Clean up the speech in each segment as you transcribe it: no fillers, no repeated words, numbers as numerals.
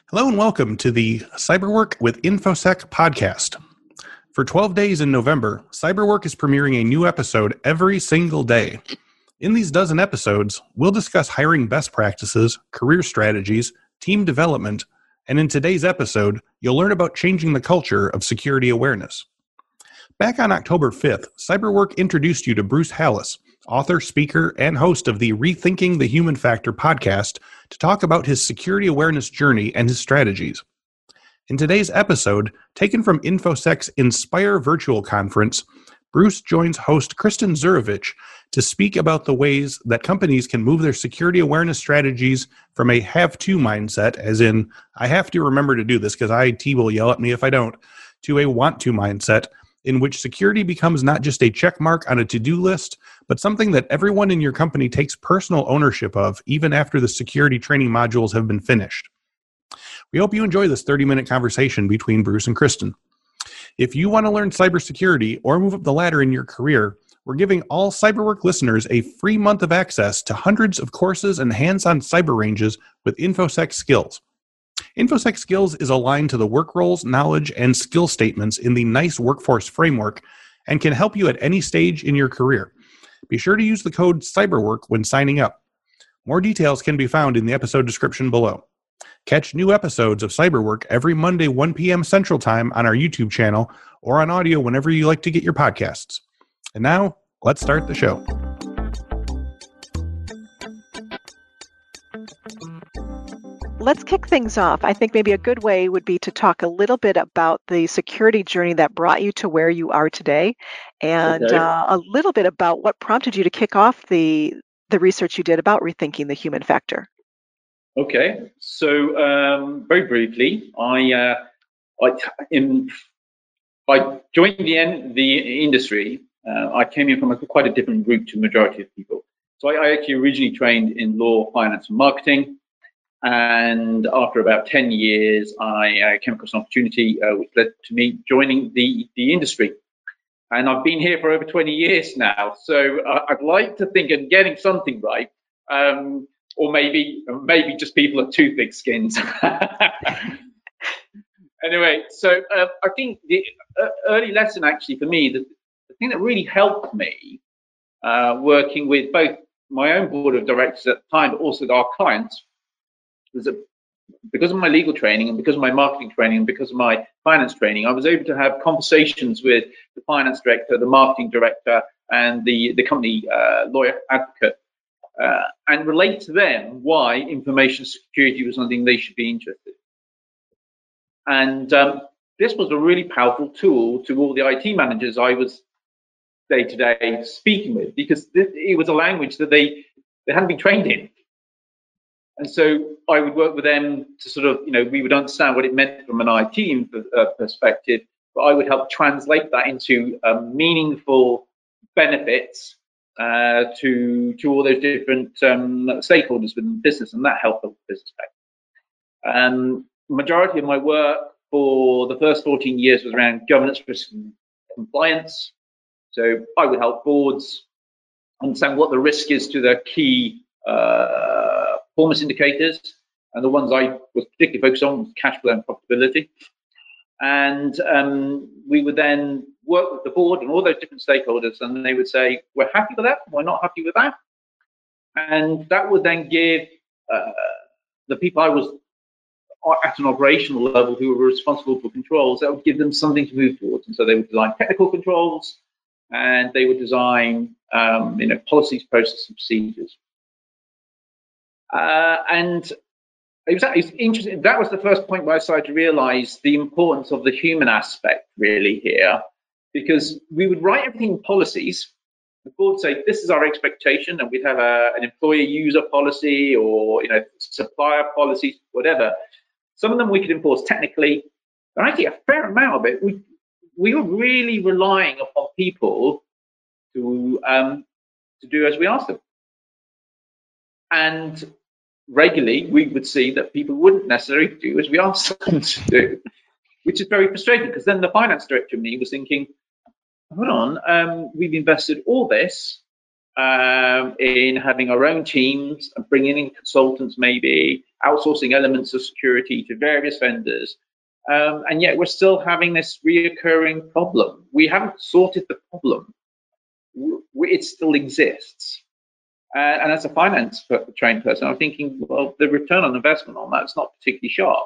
Hello and welcome to the Cyberwork with InfoSec podcast. For 12 days in November, Cyberwork is premiering a new episode every single day. In these dozen episodes, we'll discuss hiring best practices, career strategies, team development, and in today's episode, you'll learn about changing the culture of security awareness. Back on October 5th, Cyberwork introduced you to Bruce Hallis, author, speaker, and host of the Rethinking the Human Factor podcast, to talk about his security awareness journey and his strategies. In today's episode, taken from InfoSec's Inspire virtual conference, Bruce joins host Kristen Zurovich to speak about the ways that companies can move their security awareness strategies from a have-to mindset, as in, I have to remember to do this because IT will yell at me if I don't, to a want-to mindset, in which security becomes not just a check mark on a to-do list, but something that everyone in your company takes personal ownership of, even after the security training modules have been finished. We hope you enjoy this 30-minute conversation between Bruce and Kristen. If you want to learn cybersecurity or move up the ladder in your career, we're giving all Cyberwork listeners a free month of access to hundreds of courses and hands-on cyber ranges with InfoSec Skills. InfoSec Skills is aligned to the work roles, knowledge, and skill statements in the NICE Workforce Framework and can help you at any stage in your career. Be sure to use the code CYBERWORK when signing up. More details can be found in the episode description below. Catch new episodes of Cyberwork every Monday, 1 p.m. Central Time on our YouTube channel or on audio whenever you like to get your podcasts. And now, let's start the show. Let's kick things off. I think maybe a good way would be to talk a little bit about the security journey that brought you to where you are today, and a little bit about what prompted you to kick off the research you did about rethinking the human factor. Okay, so very briefly, I joined the industry. I came in from quite a different route to the majority of people. So I actually originally trained in law, finance, and marketing. And after about 10 years, I came across an opportunity which led to me joining the industry. And I've been here for over 20 years now. So I'd like to think I'm getting something right. Or maybe just people are too thick-skinned. Anyway, so I think the early lesson actually for me, the thing that really helped me working with both my own board of directors at the time, but also our clients, was that because of my legal training and because of my marketing training and because of my finance training, I was able to have conversations with the finance director, the marketing director, and the company lawyer advocate, and relate to them why information security was something they should be interested in. And this was a really powerful tool to all the IT managers I was day-to-day speaking with, because it was a language that they hadn't been trained in. And so I would work with them to sort of, we would understand what it meant from an IT perspective, but I would help translate that into meaningful benefits to all those different stakeholders within the business, and that helped the business back. Majority of my work for the first 14 years was around governance, risk, and compliance. So I would help boards understand what the risk is to their key performance indicators, and the ones I was particularly focused on was cash flow and profitability. And we would then work with the board and all those different stakeholders, and they would say, we're happy with that, we're not happy with that. And that would then give the people I was at an operational level who were responsible for controls, that would give them something to move towards. And so they would design technical controls, and they would design policies, processes, and procedures. And it was interesting. That was the first point where I started to realize the importance of the human aspect really here, because we would write everything in policies. The board would say, this is our expectation, and we'd have an employer user policy or supplier policies, whatever. Some of them we could enforce technically, but actually a fair amount of it, we were really relying upon people to do as we asked them. And regularly, we would see that people wouldn't necessarily do as we asked them to do, which is very frustrating, because then the finance director of me was thinking, hold on, we've invested all this, in having our own teams and bringing in consultants, maybe outsourcing elements of security to various vendors. And yet we're still having this reoccurring problem. We haven't sorted the problem. It still exists. And as a finance trained person, I'm thinking, well, the return on investment on that's not particularly sharp.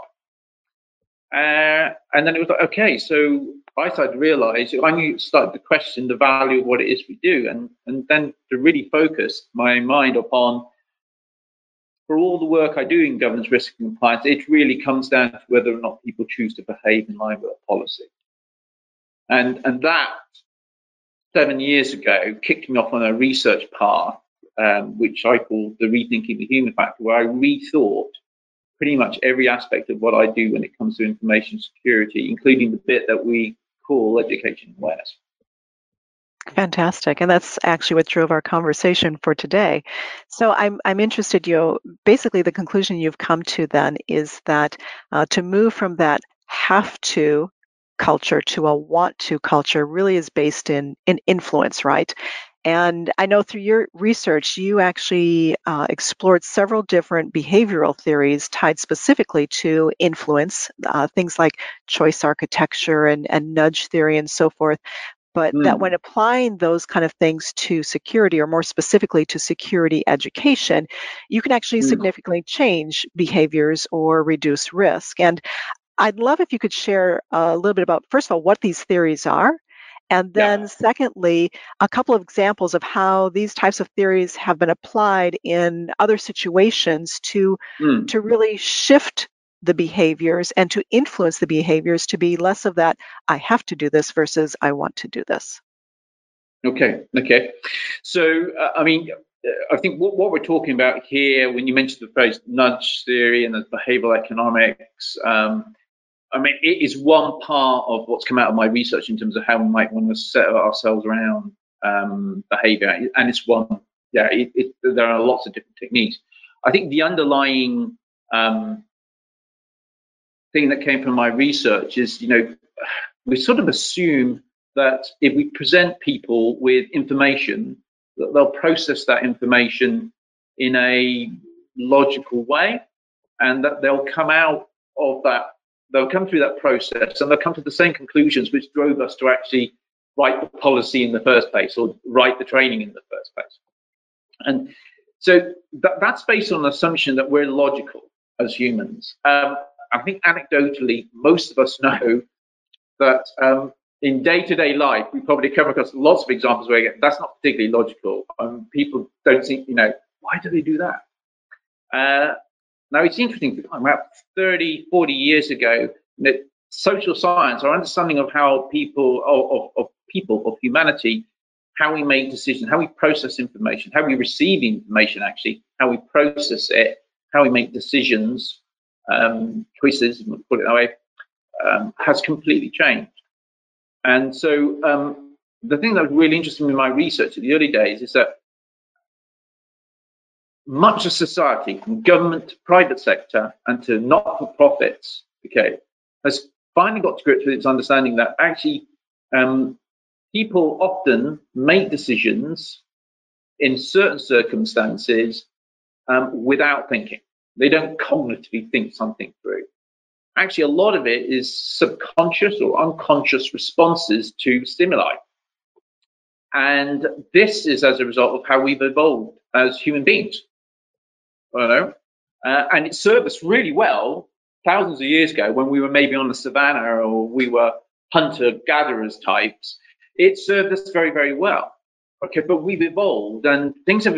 And then it was like, okay, so I started to realize, I started to question the value of what it is we do, and then to really focus my mind upon, for all the work I do in governance, risk, and compliance, it really comes down to whether or not people choose to behave in line with a policy. And that 7 years ago kicked me off on a research path, which I call the Rethinking the Human Factor, where I rethought pretty much every aspect of what I do when it comes to information security, including the bit that we call education and awareness. Fantastic. And that's actually what drove our conversation for today. So I'm interested, basically the conclusion you've come to then is that to move from that have to culture to a want to culture really is based in influence, right? And I know through your research, you actually explored several different behavioral theories tied specifically to influence, things like choice architecture and nudge theory and so forth. But that when applying those kind of things to security, or more specifically to security education, you can actually significantly change behaviors or reduce risk. And I'd love if you could share a little bit about, first of all, what these theories are. And then secondly, a couple of examples of how these types of theories have been applied in other situations to really shift the behaviors and to influence the behaviors to be less of that, I have to do this versus I want to do this. Okay. So, I think what we're talking about here, when you mentioned the phrase nudge theory and the behavioral economics, it is one part of what's come out of my research in terms of how we might want to set ourselves around behavior. And it's one, there are lots of different techniques. I think the underlying thing that came from my research is, we sort of assume that if we present people with information, that they'll process that information in a logical way, and that they'll come out of that. They'll come through that process and they'll come to the same conclusions which drove us to actually write the policy in the first place, or write the training in the first place. And so that's based on the assumption that we're logical as humans. I think anecdotally, most of us know that in day-to-day life, we probably come across lots of examples where that's not particularly logical. People don't think, why do they do that? Now, it's interesting, about 30, 40 years ago, that social science, our understanding of how of humanity, how we make decisions, how we process information, how we receive information, actually, how we process it, how we make decisions, choices, put it that way, has completely changed. And so the thing that was really interesting in my research in the early days is that much of society, from government to private sector and to not-for-profits, has finally got to grips with its understanding that actually people often make decisions in certain circumstances without thinking. They don't cognitively think something through. Actually, a lot of it is subconscious or unconscious responses to stimuli. And this is as a result of how we've evolved as human beings. And it served us really well thousands of years ago when we were maybe on the savannah or we were hunter-gatherers types. It served us very, very well. But we've evolved and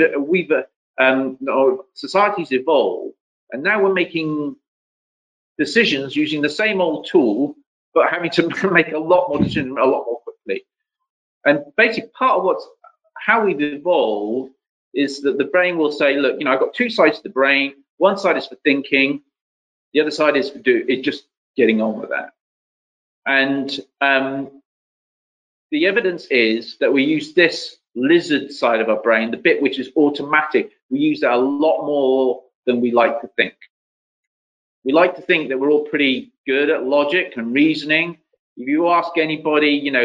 society's evolved, and now we're making decisions using the same old tool, but having to make a lot more decisions a lot more quickly. And basically, part of how we've evolved is that the brain will say, look, I've got two sides to the brain. One side is for thinking. The other side is for just getting on with that. And the evidence is that we use this lizard side of our brain, the bit which is automatic. We use that a lot more than we like to think. We like to think that we're all pretty good at logic and reasoning. If you ask anybody,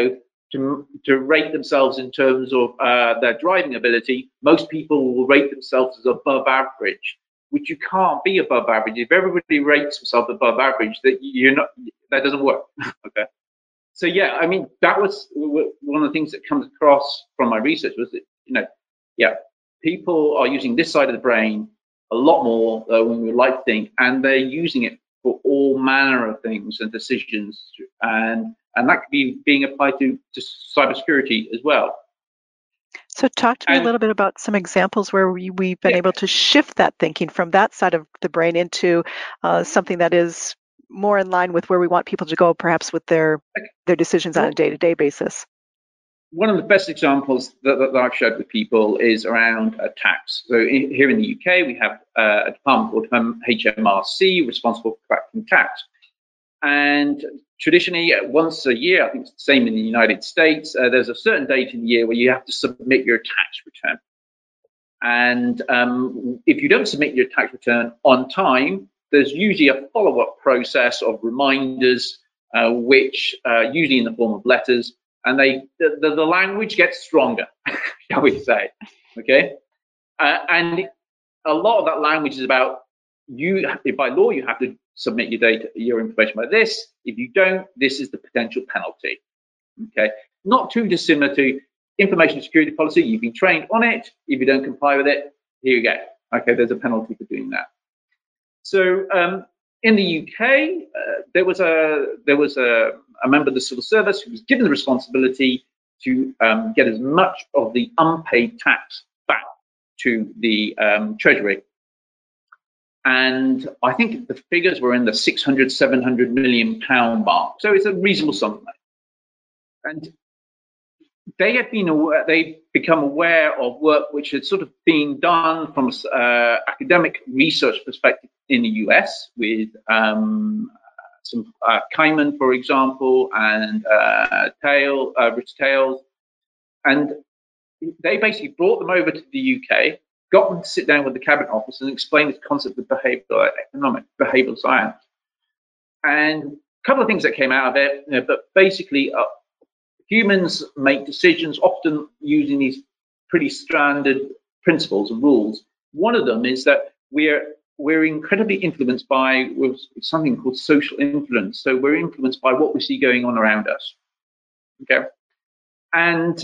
to rate themselves in terms of their driving ability, most people will rate themselves as above average, which you can't be above average. If everybody rates themselves above average, that doesn't work. Okay. So yeah, I mean, that was one of the things that comes across from my research was that, people are using this side of the brain a lot more than we would like to think, and they're using it for all manner of things and decisions, and that could be being applied to cybersecurity as well. So talk to me a little bit about some examples where we've been able to shift that thinking from that side of the brain into something that is more in line with where we want people to go, perhaps with their decisions on a day-to-day basis. One of the best examples that I've shared with people is around tax. So here in the UK, we have a department called HMRC, responsible for collecting tax. And traditionally, once a year, I think it's the same in the United States, there's a certain date in the year where you have to submit your tax return. And if you don't submit your tax return on time, there's usually a follow-up process of reminders, which usually in the form of letters, and the language gets stronger, shall we say, okay? And a lot of that language is about if by law you have to submit your information by this. If you don't, this is the potential penalty, okay? Not too dissimilar to information security policy. You've been trained on it. If you don't comply with it, here you go. Okay, there's a penalty for doing that. So in the UK, there was a member of the civil service who was given the responsibility to get as much of the unpaid tax back to the Treasury. And I think the figures were in the 600, 700 million pound mark. So it's a reasonable sum of money. And they've become aware of work which had sort of been done from an academic research perspective in the US with some Kaiman, for example, and Rich Tales. And they basically brought them over to the UK, got them to sit down with the Cabinet Office and explain this concept of behavioral science. And a couple of things that came out of it, but basically humans make decisions often using these pretty standard principles and rules. One of them is that we're incredibly influenced by something called social influence. So we're influenced by what we see going on around us. Okay, and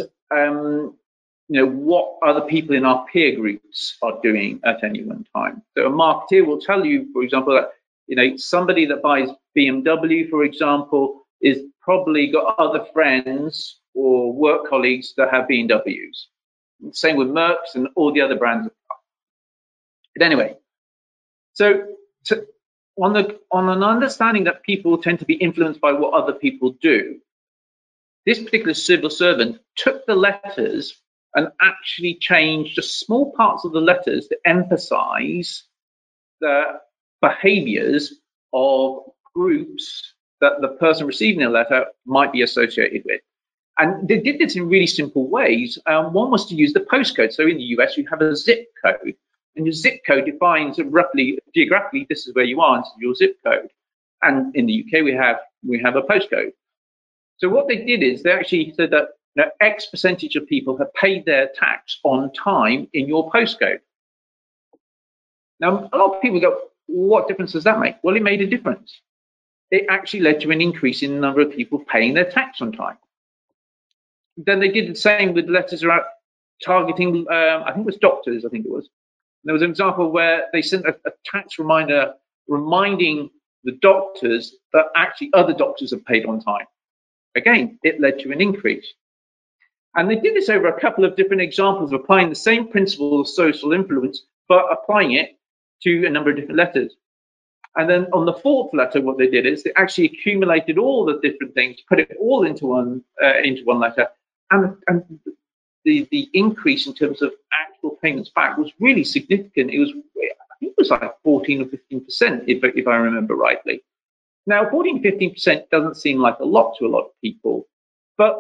what other people in our peer groups are doing at any one time. So a marketeer will tell you, for example, that somebody that buys BMW, for example, is probably got other friends or work colleagues that have BMWs. Same with Mercs and all the other brands of cars. But anyway, so on an understanding that people tend to be influenced by what other people do, this particular civil servant took the letters and actually changed just small parts of the letters to emphasize the behaviors of groups that the person receiving the letter might be associated with. And they did this in really simple ways. One was to use the postcode. So in the US, you have a zip code, and your zip code defines roughly geographically, this is where you are, and this is your zip code. And in the UK, we have a postcode. So what they did is they actually said that X percentage of people have paid their tax on time in your postcode. Now, a lot of people go, what difference does that make? Well, it made a difference. It actually led to an increase in the number of people paying their tax on time. Then they did the same with letters around targeting, I think it was doctors, I think it was. And there was an example where they sent a tax reminder reminding the doctors that actually other doctors have paid on time. Again, it led to an increase. And they did this over a couple of different examples of applying the same principle of social influence, but applying it to a number of different letters. And then on the fourth letter, what they did is they actually accumulated all the different things, put it all into one letter, and the increase in terms of actual payments back was really significant. I think it was like 14 or 15%, if I remember rightly. Now, 14 to 15% doesn't seem like a lot to a lot of people, but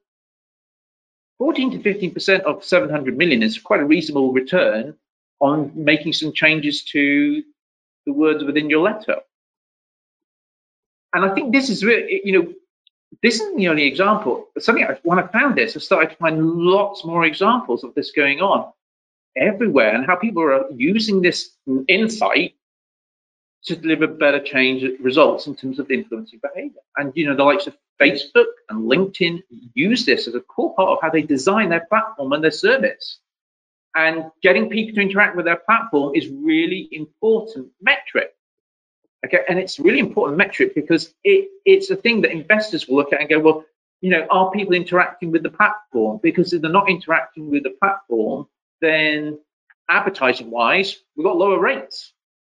14 to 15% of 700 million is quite a reasonable return on making some changes to the words within your letter. And I think this is really, this isn't the only example. When I found this, I started to find lots more examples of this going on everywhere, and how people are using this insight to deliver better change results in terms of influencing behavior. And the likes of Facebook and LinkedIn use this as a core part of how they design their platform and their service. And getting people to interact with their platform is really important metric. Okay, and it's really important metric because it's a thing that investors will look at and go, well, are people interacting with the platform? Because if they're not interacting with the platform, then advertising-wise, we've got lower rates.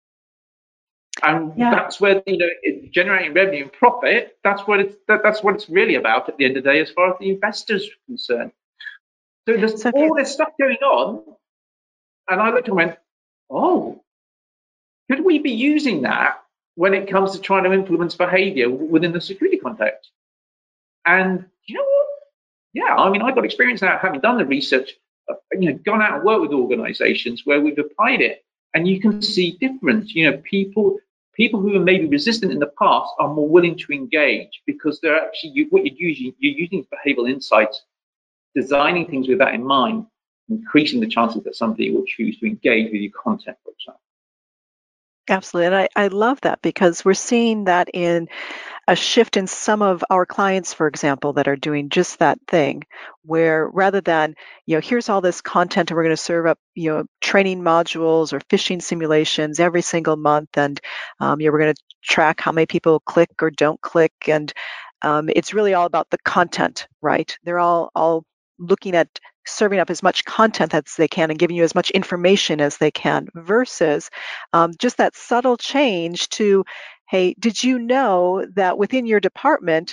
And that's where generating revenue and profit. That's what it's really about at the end of the day, as far as the investors are concerned. So there's all this stuff going on, and I looked and went, "Oh, could we be using that when it comes to trying to influence behavior within the security context?" And you know what? Yeah, I mean, I've got experience now having done the research, gone out and worked with organizations where we've applied it, and you can see difference. People who are maybe resistant in the past are more willing to engage because they're actually you're using behavioral insights, designing things with that in mind, increasing the chances that somebody will choose to engage with your content, for example. Absolutely. And I love that because we're seeing that in a shift in some of our clients, for example, that are doing just that thing, where rather than, here's all this content and we're going to serve up, training modules or phishing simulations every single month. And, we're going to track how many people click or don't click. And it's really all about the content, right? They're all looking at serving up as much content as they can and giving you as much information as they can versus just that subtle change to, hey, did you know that within your department,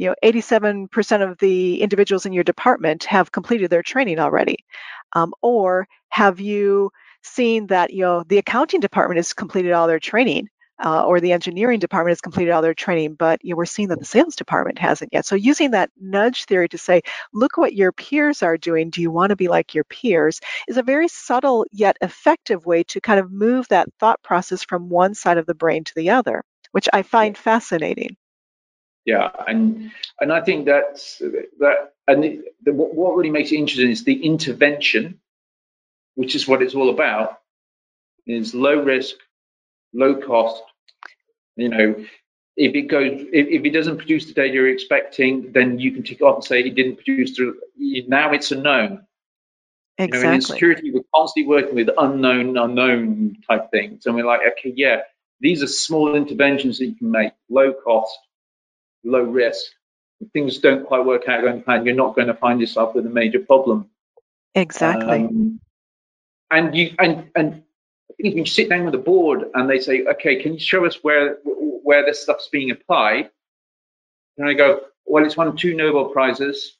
87% of the individuals in your department have completed their training already? Or have you seen that, the accounting department has completed all their training? Or the engineering department has completed all their training, but we're seeing that the sales department hasn't yet. So using that nudge theory to say, look what your peers are doing, do you want to be like your peers, is a very subtle yet effective way to kind of move that thought process from one side of the brain to the other, which I find fascinating. Yeah, and I think that's that. And what really makes it interesting is the intervention, which is what it's all about, is low risk, low cost. If it doesn't produce the data you're expecting, then you can tick off and say it didn't produce. Now it's a known. Exactly. In security, we're constantly working with unknown type things, and we're like, okay, yeah, these are small interventions that you can make, low cost, low risk. If things don't quite work out going to plan, you're not going to find yourself with a major problem. Exactly. And if you sit down with the board and they say, okay, can you show us where this stuff's being applied? And I go, well, it's won 2 Nobel Prizes.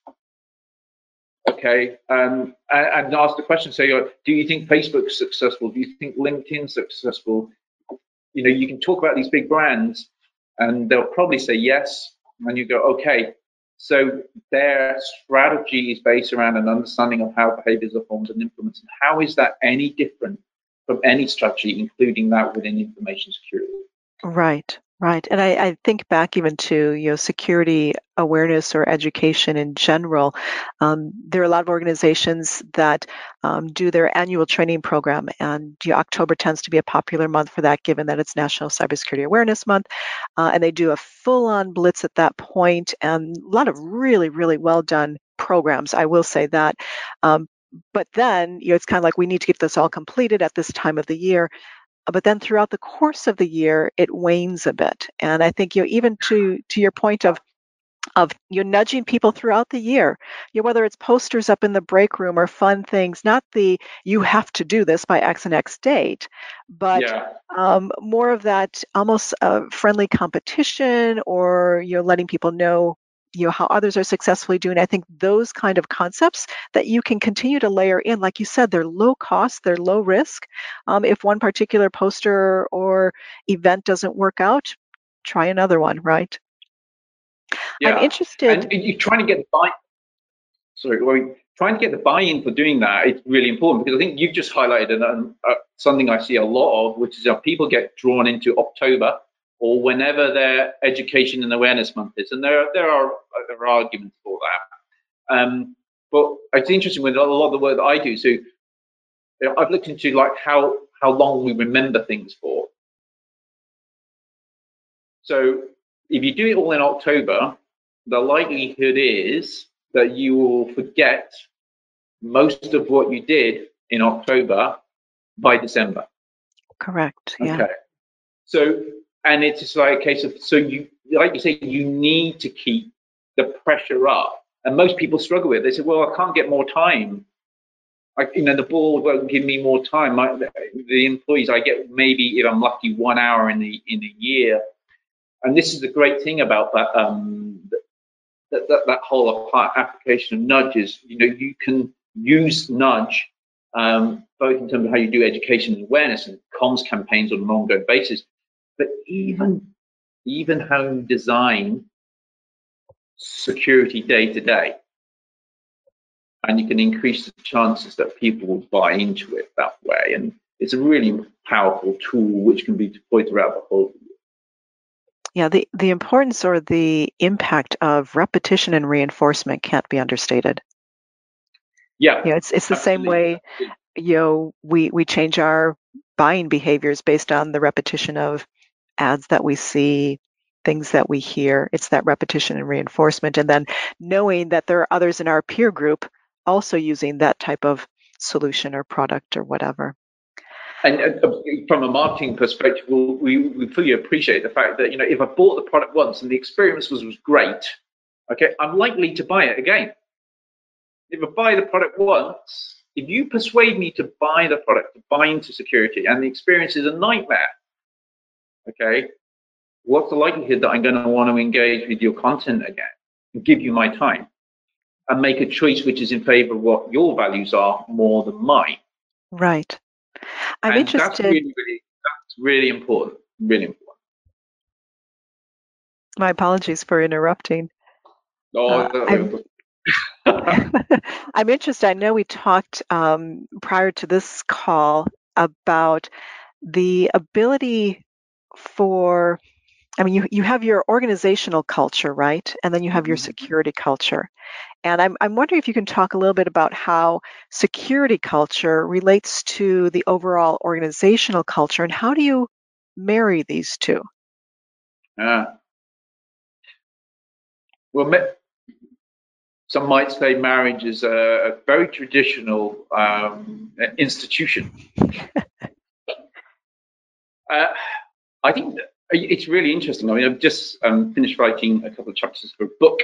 Okay, and ask the question, say, do you think Facebook's successful? Do you think LinkedIn's successful? You can talk about these big brands, and they'll probably say yes. And you go, okay, so their strategy is based around an understanding of how behaviors are formed and influenced. And how is that any different from any strategy, including that within information security? Right. And I think back even to, security awareness or education in general. There are a lot of organizations that do their annual training program, and October tends to be a popular month for that, given that it's National Cybersecurity Awareness Month. And they do a full-on blitz at that point, and a lot of really, really well done programs, I will say that. But then, it's kind of like we need to get this all completed at this time of the year. But then throughout the course of the year, it wanes a bit. And I think, even to your point of you're nudging people throughout the year, whether it's posters up in the break room or fun things, not the you have to do this by X and X date, but more of that almost friendly competition, or letting people know how others are successfully doing. I think those kind of concepts that you can continue to layer in, like you said, they're low cost, they're low risk. If one particular poster or event doesn't work out, try another one, right? Yeah. I'm interested. And you're trying to get the buy-in for doing that. It's really important, because I think you've just highlighted something I see a lot of, which is people get drawn into October or whenever their education and awareness month is. And there are arguments for that. But it's interesting with a lot of the work that I do. So I've looked into like how long we remember things for. So if you do it all in October, the likelihood is that you will forget most of what you did in October by December. Correct. Yeah. Okay. So, and it's just like a case of, so you, like you say, you need to keep the pressure up. And most people struggle with it. They say, well, I can't get more time. The board won't give me more time. The employees, I get maybe, if I'm lucky, 1 hour in a year. And this is the great thing about that whole application of nudges. You can use nudge both in terms of how you do education and awareness and comms campaigns on an ongoing basis, but even how you design security day to day. And you can increase the chances that people will buy into it that way. And it's a really powerful tool which can be deployed throughout the whole year. Yeah, the importance or the impact of repetition and reinforcement can't be understated. Yeah, it's the same way. We change our buying behaviors based on the repetition of ads that we see, things that we hear. It's that repetition and reinforcement, and then knowing that there are others in our peer group also using that type of solution or product or whatever. And from a marketing perspective, we fully appreciate the fact that, if I bought the product once and the experience was great, okay, I'm likely to buy it again. If I buy the product once, if you persuade me to buy the product, to buy into security, and the experience is a nightmare, okay, what's the likelihood that I'm going to want to engage with your content again and give you my time and make a choice which is in favor of what your values are more than mine? Right. I'm interested. That's really important. Really important. My apologies for interrupting. I'm interested. I know we talked prior to this call about the ability for, you have your organizational culture, right? And then you have your security culture. And I'm wondering if you can talk a little bit about how security culture relates to the overall organizational culture, and how do you marry these two? Well, some might say marriage is a very traditional institution. I think it's really interesting. I've just finished writing a couple of chapters for a book.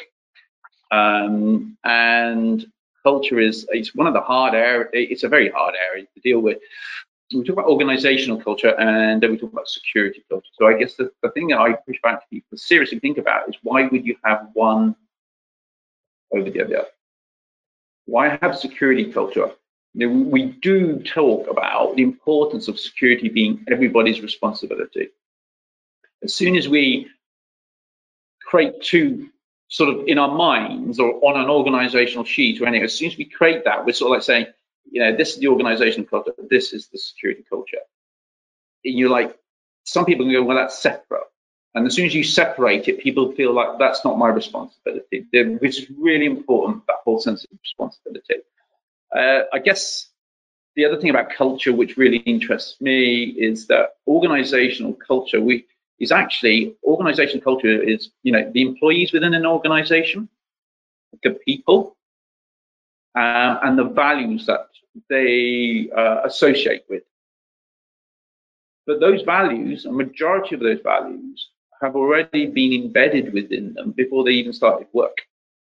And culture it's one of the hard areas. It's a very hard area to deal with. We talk about organizational culture, and then we talk about security culture. So I guess the thing that I push back to people to seriously think about is, why would you have one over the other? Why have security culture? We do talk about the importance of security being everybody's responsibility. As soon as we create two, sort of in our minds or on an organizational sheet or anything, as soon as we create that, we're sort of like saying, this is the organizational culture, this is the security culture. And you're like, some people can go, well, that's separate. And as soon as you separate it, people feel like that's not my responsibility, which is really important, that whole sense of responsibility. I guess the other thing about culture, which really interests me, is that organizational culture, organizational culture is, the employees within an organization, the people, and the values that they associate with. But those values, a majority of those values, have already been embedded within them before they even started work.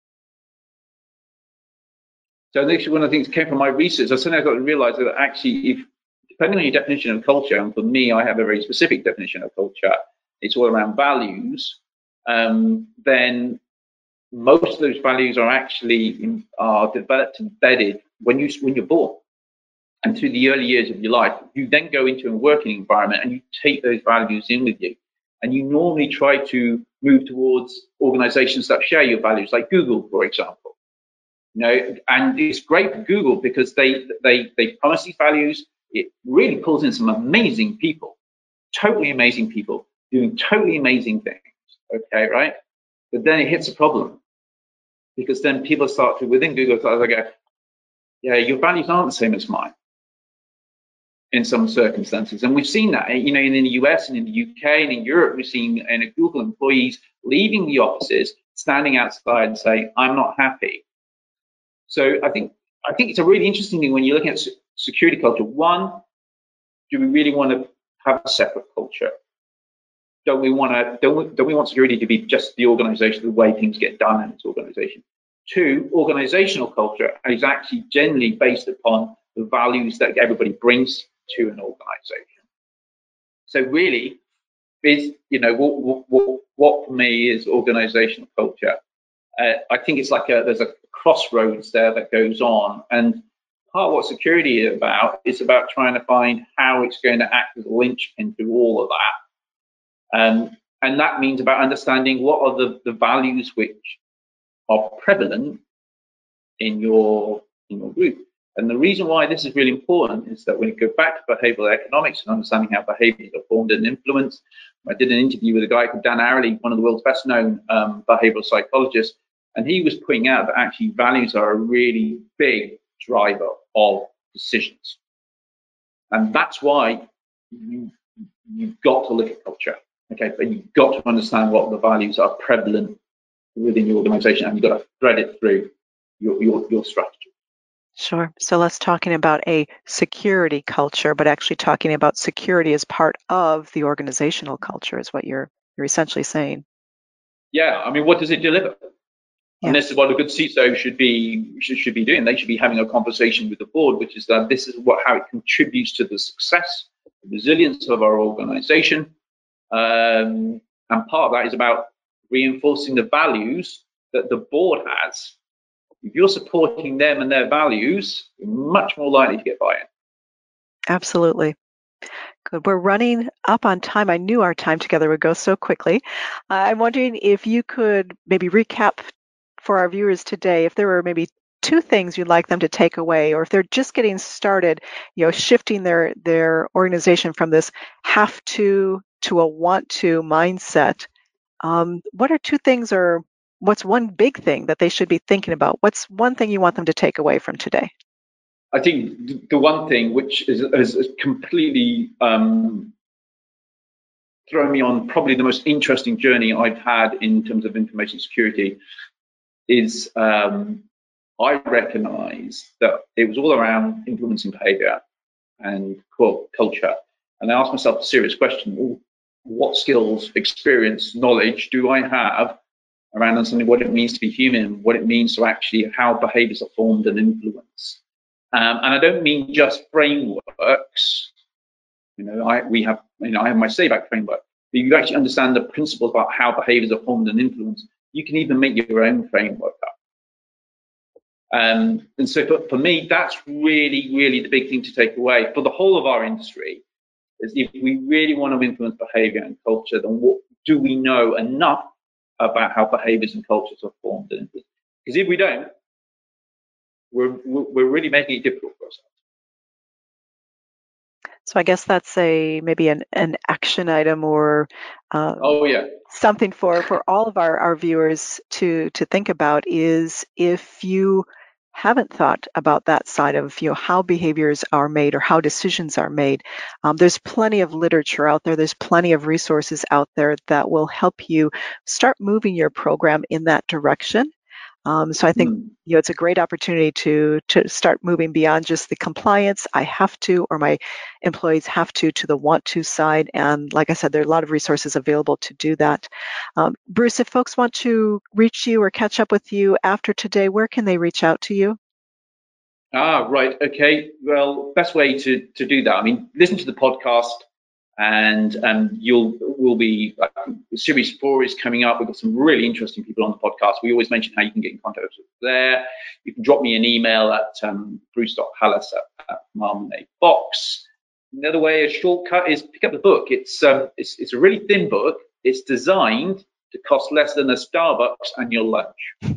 So actually, one of the things that came from my research, I suddenly got to realize that actually, depending on your definition of culture, and for me, I have a very specific definition of culture, it's all around values, then most of those values are actually developed, embedded when you're born. And through the early years of your life, you then go into a working environment and you take those values in with you. And you normally try to move towards organizations that share your values, like Google, for example. And it's great for Google because they promise these values. It really pulls in some amazing people, totally amazing people. doing totally amazing things. Okay, right? But then it hits a problem, because then people start to, within Google, start to go, yeah, your values aren't the same as mine in some circumstances. And we've seen that, in the US and in the UK and in Europe, we've seen Google employees leaving the offices, standing outside and saying, I'm not happy. So I think it's a really interesting thing when you're looking at security culture. One, do we really want to have a separate culture? Don't we want security to be just the organization, the way things get done in its organization? Two, organizational culture is actually generally based upon the values that everybody brings to an organization. So really, is what for me is organizational culture. I think it's like there's a crossroads there that goes on, and part of what security is about trying to find how it's going to act as a linchpin through all of that. And that means about understanding what are the values which are prevalent in your group. And the reason why this is really important is that when you go back to behavioral economics and understanding how behaviors are formed and influenced, I did an interview with a guy called Dan Ariely, one of the world's best known behavioral psychologists, and he was pointing out that actually values are a really big driver of decisions. And that's why you've got to look at culture, okay? But you've got to understand what the values are prevalent within your organization, and you've got to thread it through your strategy. Sure. So less talking about a security culture, but actually talking about security as part of the organizational culture is what you're essentially saying. Yeah, I mean, what does it deliver? Yeah. And this is what a good CISO should be doing. They should be having a conversation with the board, which is that this is how it contributes to the success, the resilience of our organization. And part of that is about reinforcing the values that the board has. If you're supporting them and their values, you're much more likely to get buy-in. Absolutely. Good. We're running up on time. I knew our time together would go so quickly. I'm wondering if you could maybe recap for our viewers today, if there were maybe 2 things you'd like them to take away, or if they're just getting started, shifting their organization from this have to a want to mindset. What are 2 things, or what's one big thing that they should be thinking about? What's one thing you want them to take away from today? I think the one thing which is completely thrown me on probably the most interesting journey I've had in terms of information security is I recognize that it was all around influencing behavior and culture. And I asked myself a serious question: what skills, experience, knowledge do I have around understanding what it means to be human, what it means to actually how behaviors are formed and influenced? And I don't mean just frameworks. I have my SABAC framework. But you actually understand the principles about how behaviors are formed and influenced. You can even make your own framework up. And so for me, that's really, really the big thing to take away for the whole of our industry. Is if we really want to influence behavior and culture, then what do we know enough about how behaviors and cultures are formed and influenced? Because if we don't, we're really making it difficult for ourselves. So I guess that's maybe an action item, or something for all of our viewers to think about, is if you haven't thought about that side of how behaviors are made or how decisions are made. There's plenty of literature out there. There's plenty of resources out there that will help you start moving your program in that direction. So I think it's a great opportunity to start moving beyond just the compliance, I have to, or my employees have to the want to side. And like I said, there are a lot of resources available to do that. Bruce, if folks want to reach you or catch up with you after today, where can they reach out to you? Right. Okay. Well, best way to do that, I mean, listen to the podcast, and we'll be series 4 is coming up. We've got some really interesting people on the podcast. We always mention how you can get in contact with us there. You can drop me an email at bruce.hallis@Marmalade.box. Another way, a shortcut, is pick up the book. It's a really thin book. It's designed to cost less than a Starbucks and your lunch.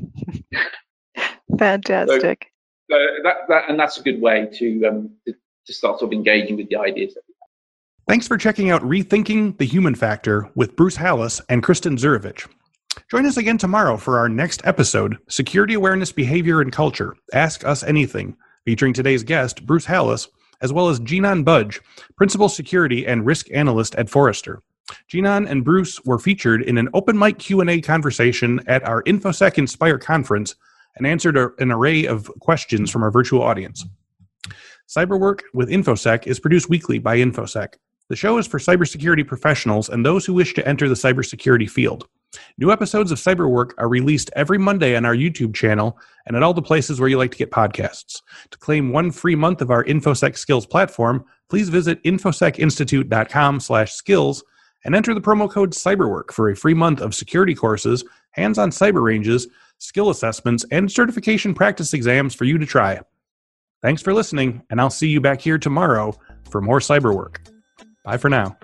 Fantastic. So that's a good way to start sort of engaging with the ideas. Thanks for checking out Rethinking the Human Factor with Bruce Hallis and Kristen Zurovich. Join us again tomorrow for our next episode, Security Awareness, Behavior, and Culture, Ask Us Anything, featuring today's guest, Bruce Hallis, as well as Jinan Budge, Principal Security and Risk Analyst at Forrester. Jinan and Bruce were featured in an open mic Q&A conversation at our InfoSec Inspire conference and answered an array of questions from our virtual audience. Cyberwork with InfoSec is produced weekly by InfoSec. The show is for cybersecurity professionals and those who wish to enter the cybersecurity field. New episodes of Cyberwork are released every Monday on our YouTube channel and at all the places where you like to get podcasts. To claim 1 free month of our InfoSec Skills platform, please visit infosecinstitute.com/skills and enter the promo code Cyberwork for a free month of security courses, hands-on cyber ranges, skill assessments, and certification practice exams for you to try. Thanks for listening, and I'll see you back here tomorrow for more Cyberwork. Bye for now.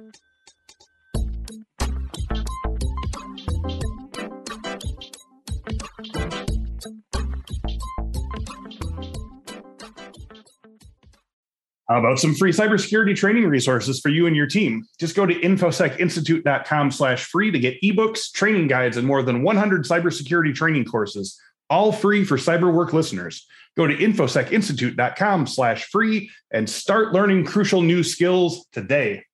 How about some free cybersecurity training resources for you and your team? Just go to infosecinstitute.com/free to get ebooks, training guides, and more than 100 cybersecurity training courses, all free for Cyberwork listeners. Go to infosecinstitute.com/free and start learning crucial new skills today.